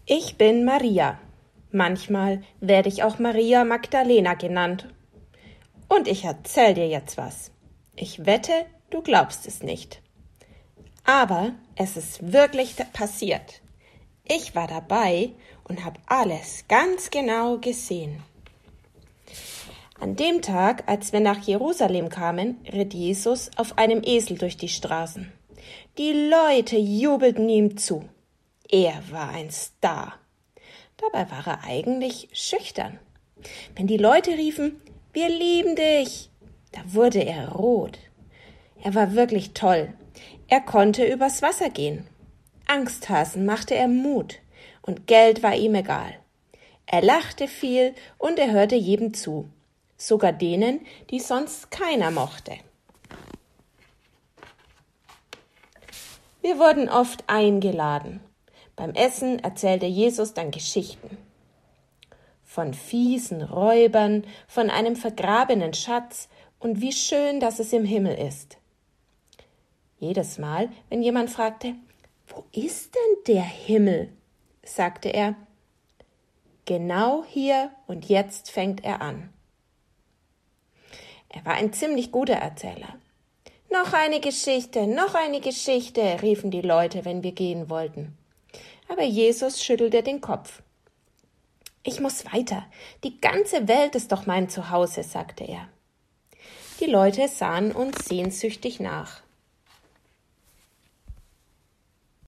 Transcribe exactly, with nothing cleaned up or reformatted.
Ich bin Maria. Manchmal werde ich auch Maria Magdalena genannt. Und ich erzähl dir jetzt was. Ich wette, du glaubst es nicht. Aber es ist wirklich passiert. Ich war dabei und habe alles ganz genau gesehen. An dem Tag, als wir nach Jerusalem kamen, ritt Jesus auf einem Esel durch die Straßen. Die Leute jubelten ihm zu. Er war ein Star. Dabei war er eigentlich schüchtern. Wenn die Leute riefen, wir lieben dich, da wurde er rot. Er war wirklich toll. Er konnte übers Wasser gehen. Angsthasen machte er Mut und Geld war ihm egal. Er lachte viel und er hörte jedem zu, sogar denen, die sonst keiner mochte. Wir wurden oft eingeladen. Beim Essen erzählte Jesus dann Geschichten. Von fiesen Räubern, von einem vergrabenen Schatz und wie schön, dass es im Himmel ist. Jedes Mal, wenn jemand fragte, wo ist denn der Himmel, sagte er, genau hier und jetzt fängt er an. Er war ein ziemlich guter Erzähler. Noch eine Geschichte, noch eine Geschichte, riefen die Leute, wenn wir gehen wollten. Aber Jesus schüttelte den Kopf. Ich muss weiter. Die ganze Welt ist doch mein Zuhause, sagte er. Die Leute sahen uns sehnsüchtig nach.